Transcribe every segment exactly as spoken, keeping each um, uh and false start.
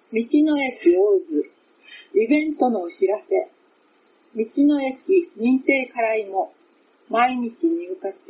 道の駅大津、イベントのお知らせ。道の駅認定からいも、毎日入荷中。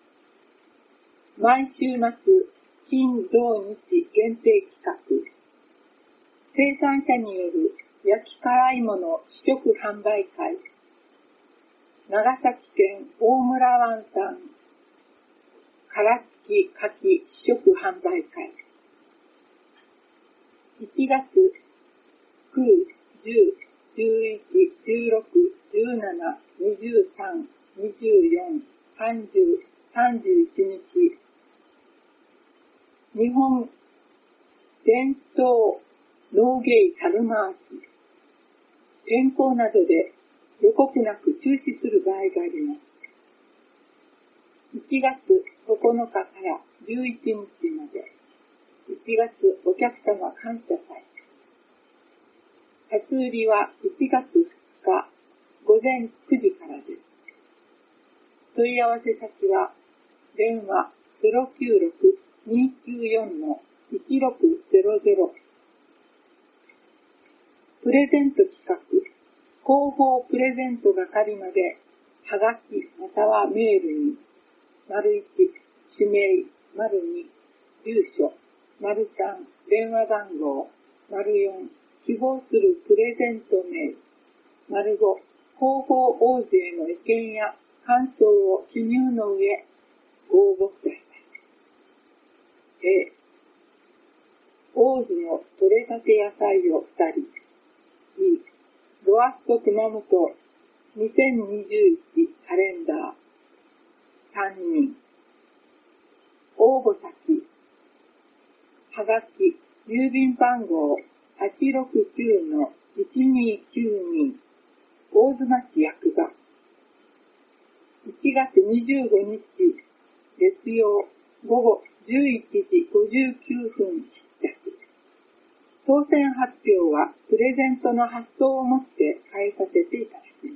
毎週末、金土日限定企画。生産者による焼き辛いもの試食販売会。長崎県大村湾産殻付き牡蠣試食販売会。いちがつく、じゅう、じゅういち、じゅうろく、じゅうなな、にじゅうさん、にじゅうよん、さんじゅう、さんじゅういちにち、日本伝統農芸春マーチ。天候などで予告なく中止する場合があります。いちがつここのかからじゅういちにちまで、いちがつお客様感謝祭。初売りはいちがつふつかごぜんくじからです。問い合わせ先は電話 ゼロきゅうろく にきゅうよん いちろくゼロゼロ。プレゼント企画、広報プレゼント係まで、はがきまたはメールに、丸いち、氏名、丸に、住所、丸さん、電話番号、丸よん、希望するプレゼント名、丸ご、広報大津への意見や感想を記入の上、ご応募ください。A、大津の取れたて野菜をふたり。B、ロアット熊本にせんにじゅういちカレンダーさんにん。応募先、はがき、郵便番号 はちろくきゅうのいちにきゅうに 大津町役場。いちがつにじゅうごにち月曜午後じゅういちじごじゅうきゅうふん出着。当選発表はプレゼントの発送をもって返させていただきます。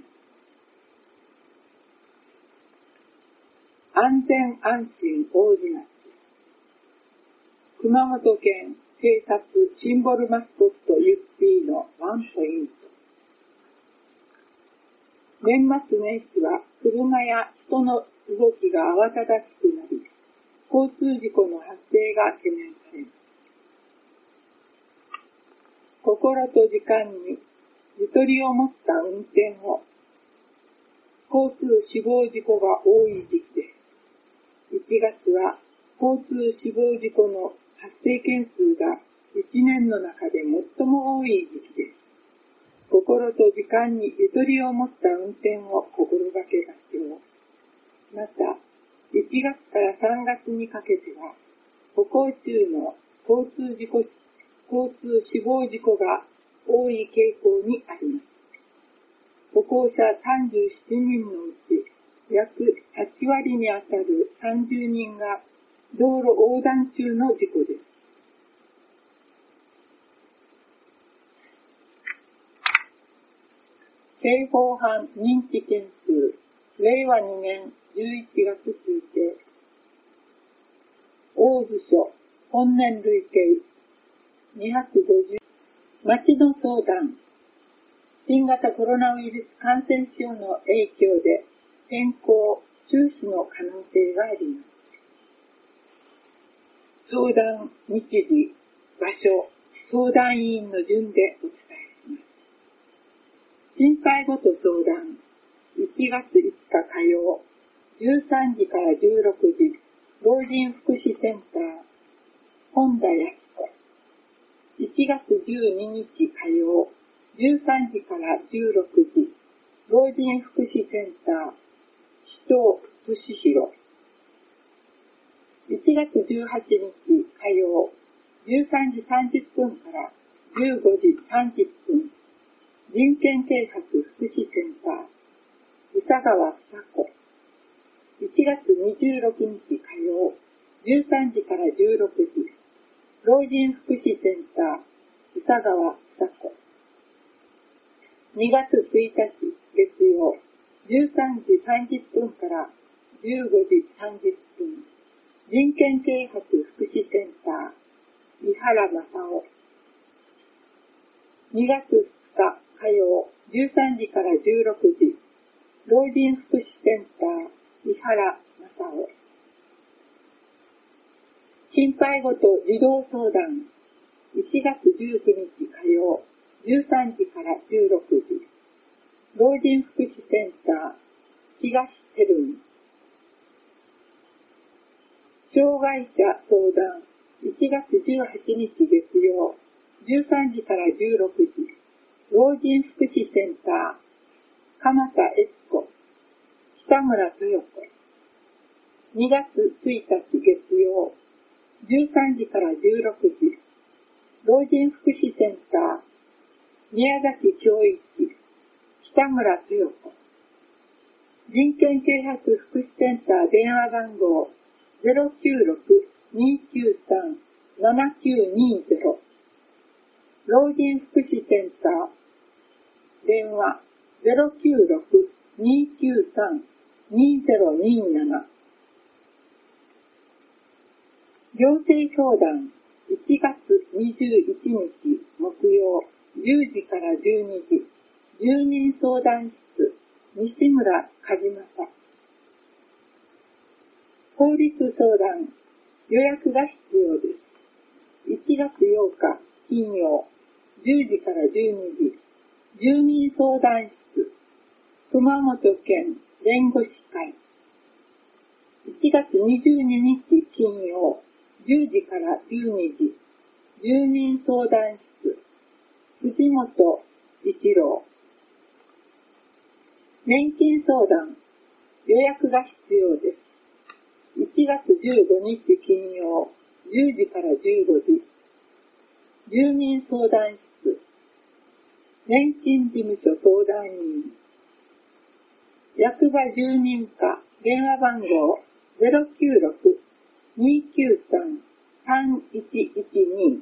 安全安心大津町。熊本県警察シンボルマスコットユッピーのワンポイント。年末年始は車や人の動きが慌ただしくなり、交通事故の発生が懸念されます。心と時間にゆとりを持った運転を。交通死亡事故が多い時期です。いちがつは交通死亡事故の発生件数がいちねんの中で最も多い時期です。心と時間にゆとりを持った運転を心がけましょう。また、いちがつからさんがつにかけては、歩行中の交通事故死交通死亡事故が多い傾向にあります。歩行者さんじゅうななにんのうち約はちわりにあたるさんじゅうにんが道路横断中の事故です。刑法犯認知件数、れいわにねんじゅういちがつ集計。大津署本年累計にひゃくごじゅう。町の相談。新型コロナウイルス感染症の影響で変更中止の可能性があります。相談日時、場所、相談委員の順でお伝えします。心配ごと相談。いちがついつか火曜、じゅうさんじからじゅうろくじ、老人福祉センター、本田康子。いちがつじゅうににち火曜、じゅうさんじからじゅうろくじ、老人福祉センター、首藤俊弘。いちがつじゅうはちにち火曜、じゅうさんじさんじゅっぷんからじゅうごじさんじゅっぷん、人権啓発福祉センター、宇佐川房子。いちがつにじゅうろくにち火曜、じゅうさんじからじゅうろくじ、老人福祉センター、宇佐川房子。にがつついたち月曜、じゅうさんじさんじゅっぷんからじゅうごじさんじゅっぷん、人権啓発福祉センター、井原正夫。 にがつふつか火曜じゅうさんじからじゅうろくじ、老人福祉センター、井原正夫。心配ごと児童相談、いちがつじゅうくにち火曜じゅうさんじからじゅうろくじ、老人福祉センター、東テルン。障害者相談、いちがつじゅうはちにち月曜じゅうさんじからじゅうろくじ、老人福祉センター、鎌田悦子、北村豊子。にがつついたち月曜じゅうさんじからじゅうろくじ、老人福祉センター、宮崎恭一、北村豊子。人権啓発福祉センター電話番号 ゼロきゅうろく にきゅうさん ななきゅうにゼロ。老人福祉センター、電話 ゼロきゅうろく にきゅうさん にゼロになな。行政相談、いちがつにじゅういちにち木曜じゅうじからじゅうにじ、住民相談室、西村和正。法律相談、予約が必要です。いちがつようか金曜じゅうじからじゅうにじ、住民相談室、熊本県弁護士会。いちがつにじゅうににち金曜じゅうじからじゅうにじ、住民相談室、藤本一郎。年金相談、予約が必要です。いちがつじゅうごにち金曜じゅうじからじゅうごじ、住民相談室、年金事務所相談員。役場住民課電話番号 ゼロきゅうろく にきゅうさん さんいちいちに。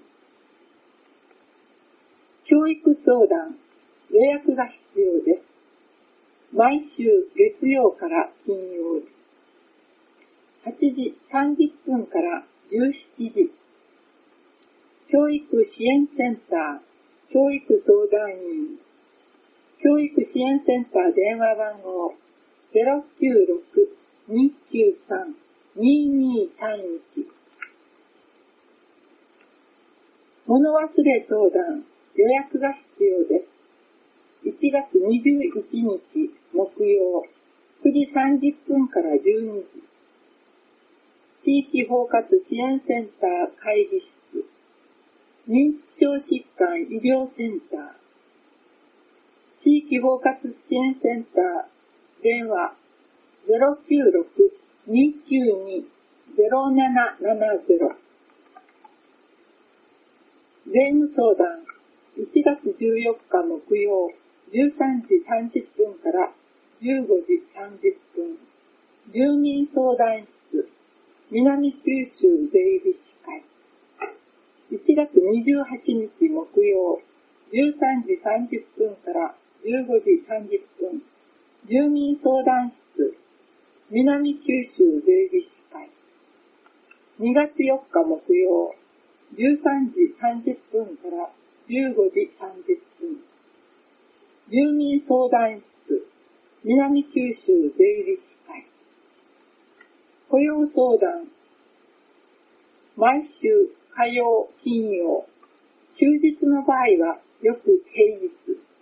教育相談、予約が必要です。毎週月曜から金曜日、はちじさんじゅっぷんからじゅうしちじ。教育支援センター、教育相談員。教育支援センター電話番号 ゼロきゅうろく にきゅうさん ににさんいち。物忘れ相談、予約が必要です。いちがつにじゅういちにち木曜くじさんじゅっぷんからじゅうにじ。地域包括支援センター会議室、認知症疾患医療センター。地域包括支援センター電話 ゼロきゅうろく にきゅうに ゼロななななゼロ。税務相談、いちがつじゅうよっか木曜じゅうさんじさんじゅっぷんからじゅうごじさんじゅっぷん。住民相談室、南九州税理士会。いちがつにじゅうはちにち木曜じゅうさんじさんじゅっぷんからじゅうごじさんじゅっぷん。住民相談室、南九州税理士会。にがつよっか木曜じゅうさんじさんじゅっぷんからじゅうごじさんじゅっぷん。住民相談室、南九州税理士会。雇用相談、毎週火曜、金曜、休日の場合はよく平日。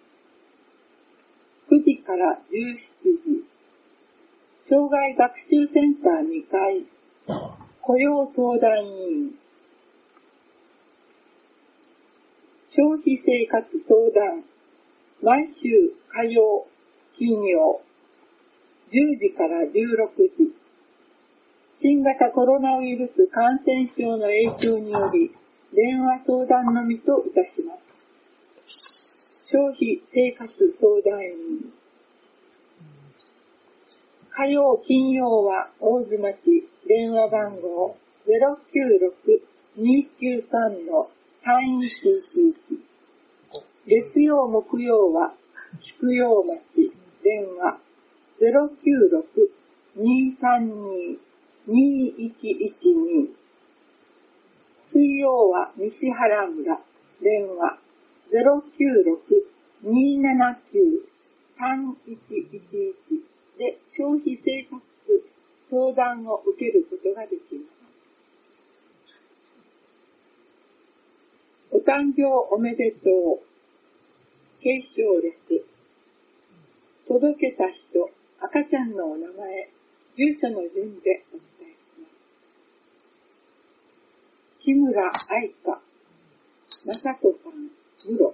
くじからじゅうしちじ。障害学習センターにかい、雇用相談員。消費生活相談、毎週火曜、金曜、じゅうじからじゅうろくじ。新型コロナウイルス感染症の影響により、電話相談のみといたします。消費生活相談員。火曜、金曜は大津町電話番号 ゼロきゅうろく にきゅうさん さんいちいちいち。月曜、木曜は菊陽町電話 ゼロきゅうろく にさんに にいちいちに。水曜は西原村電話ゼロきゅうろく にーななきゅう さんいちいちいち で消費生活相談を受けることができます。お誕生おめでとう。継承列。届けた人、赤ちゃんのお名前、住所の順でお伝えします。木村愛香、正子さん、室。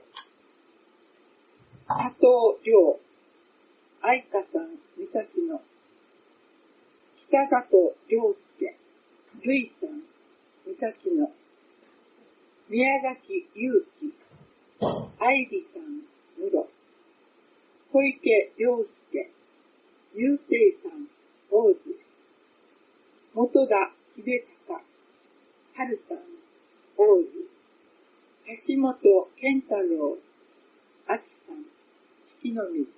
佐藤亮、愛香さん、美咲の。北里亮介、瑠衣さん、美咲の。宮崎祐希、愛理さん、室。小池亮介、雄生さん、大津。本田秀隆、春さん、大津。橋本健太郎、あつさん、月の水。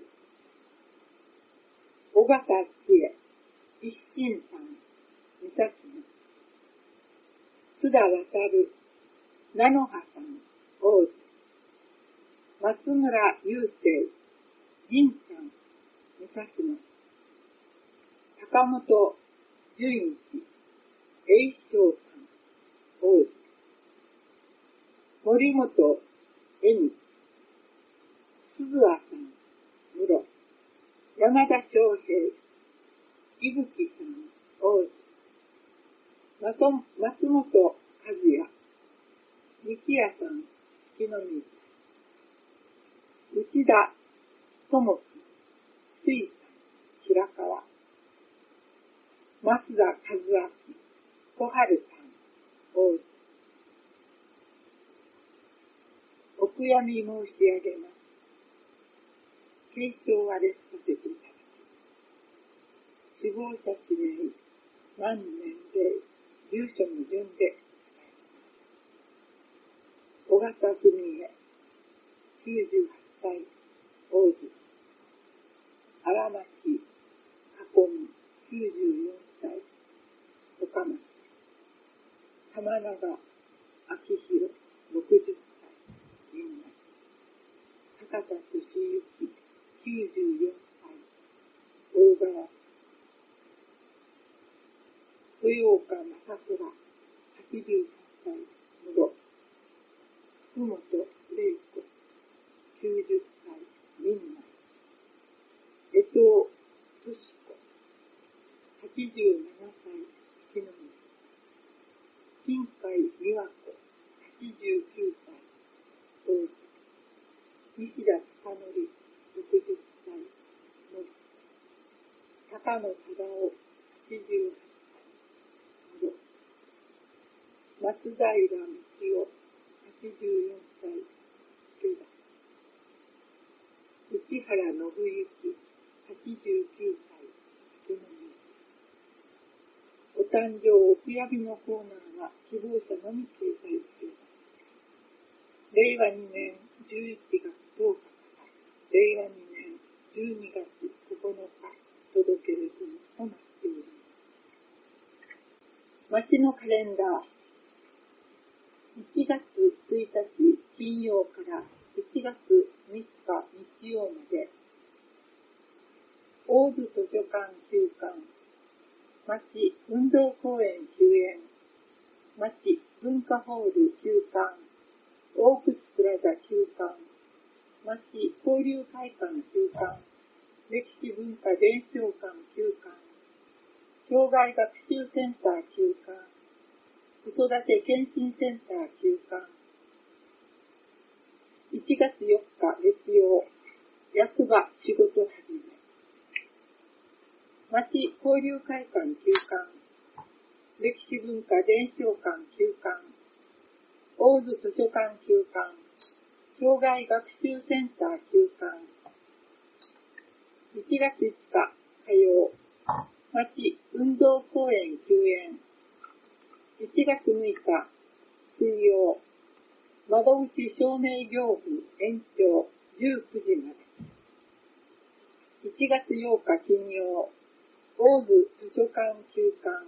小形千恵、一心さん、三崎の。津田渡、菜の葉さん、大津。松村雄生、仁さん、三崎の。高本純一、栄翔さん、大津。森本恵美、鈴和さん、室。山田翔平、伊吹さん、大津。松本和也、力也さん、月の水。内田智樹、水さん、白川。増田和明、小春さん、大津。お悔やみ申し上げます。継承は列させていただき、死亡者氏名、満年齢、住所の順で伝えます。小形文江、きゅうじゅうはっさい、大津。荒牧加古美、きゅうじゅうよんさい、岡松。玉永明宏、ろくじゅっさい、みんな。高田敏之、きゅうじゅうよんさい、大川市。豊岡正虎、はちじゅうはっさい、室。福本玲子、きゅうじゅっさい、みんな。江藤敏子、はちじゅうななさい、月の水。新海美和子、はちじゅうきゅうさい、大津。西田貴則、ろくじゅっさい、森。高野忠夫、はちじゅうはっさい、室。松平道夫、はちじゅうよんさい、池田。内原信之、はちじゅうきゅうさい、池の水。お誕生お悔やみのコーナーは希望者のみ掲載中です。れいわにねんじゅういちがつとおかかられいわにねんじゅうにがつここのか届ける分となっております。町のカレンダー、いちがつついたち金曜からいちがつみっか日曜まで、大津図書館休館、町運動公園休園、町文化ホール休館、大口プラザ休館、町交流会館休館、歴史文化伝承館休館、障害学習センター休館、子育て検診センター休館。いちがつよっか月曜、役場仕事始め。町交流会館休館、歴史文化伝承館休館、大津図書館休館、障害学習センター休館。いちがついつか火曜、町運動公園休園。いちがつむいか水曜、窓口証明業務延長じゅうくじまで。いちがつようか金曜、大津図書館休館。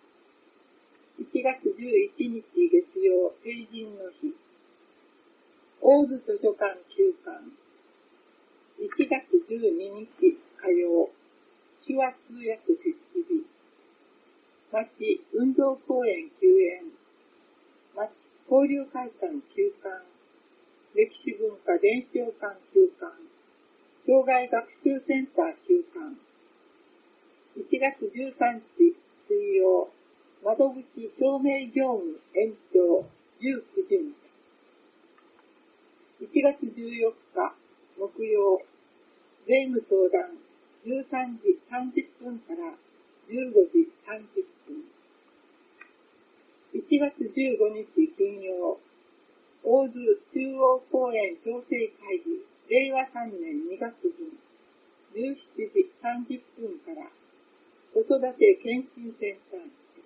いちがつじゅういちにち月曜、成人の日。 大津図書館休館。いちがつじゅうににち火曜、手話通訳設置日。町運動公園休園。町交流会館休館。歴史文化伝承館休館。障害学習センター休館。いちがつじゅうさんにち水曜、窓口証明業務延長じゅうくじまで。いちがつじゅうよっか木曜、税務相談じゅうさんじさんじゅっぷんからじゅうごじさんじゅっぷん。いちがつじゅうごにち金曜、大津中央公園調整会議れいわさんねんにがつぶんじゅうしちじさんじゅっぷんから子育て検診センターにて。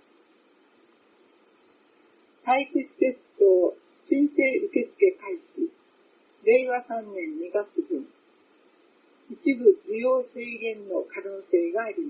体育施設等申請受付開始れいわさんねんにがつぶん一部需要制限の可能性があります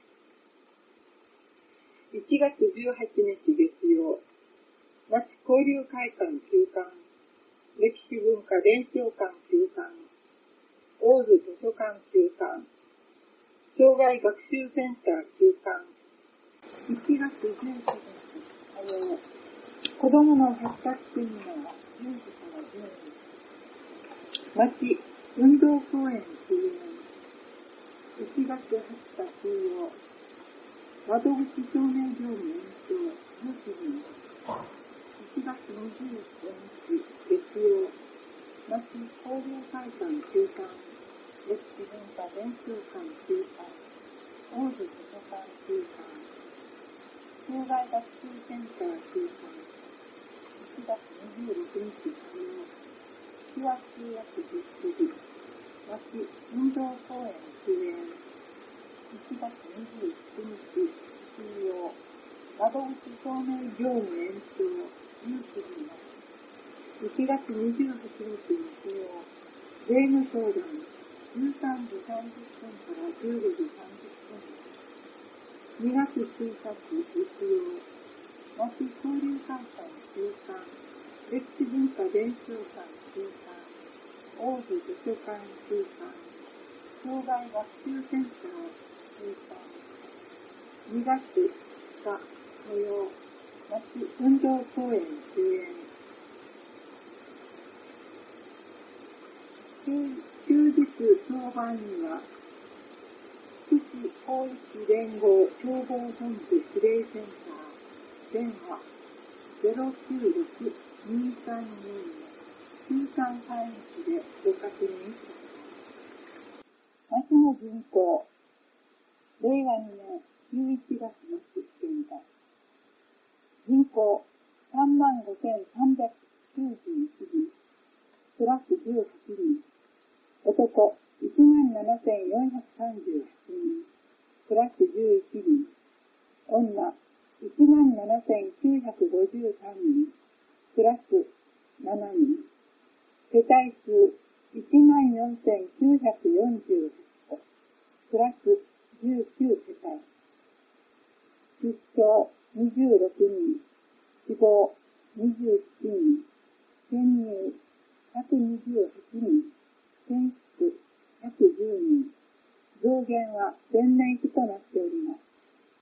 。いちがつじゅうはちにち月曜、町交流会館休館、歴史文化伝承館休館、大津図書館休館、障害学習センター休館。いちがつじゅうしちにち火曜、子どもの発達セミナーじゅうじからじゅうにじ。町運動公園休園。いちがつはつか水曜、窓口証明業務延長じゅうくじまで。いちがつにじゅうごにち月曜、町交流会館休館、歴史文化伝承館休館、大津図書館休館、障害学習センター休館。いちがつにじゅうろくにち火曜、手話通訳実施日、町運動公園休園。いちがつにじゅうしちにち水曜、窓口証明業務延長じゅうくじまで。いちがつにじゅうはちにち日曜、税務相談じゅうさんじさんじゅっぷんからじゅうごじさんじゅっぷんまで。にがつついたち月曜、町交流会館休館、歴史文化伝承館休館、大津図書館休館、障害学習センター休館。にがつふつか土曜、町運動公園休園。休日当番には、福祉法律連合消防本部指令センター電話 ゼロきゅうろくにさんにー のきゅうさんさんいちでご確認ください。町の人口、れいわにねんじゅういちがつの現在。人口さんまんごせんさんびゃくきゅうじゅういちにん、プラスじゅうはちにん。男いちまんななせんよんひゃくさんじゅうはちにん、プラスじゅういちにん。女いちまんななせんきゅうひゃくごじゅうさんにん、プラスななにん。世帯数いちまんよんせんきゅうひゃくよんじゅうはちこ、プラスじゅうきゅうせたい。出生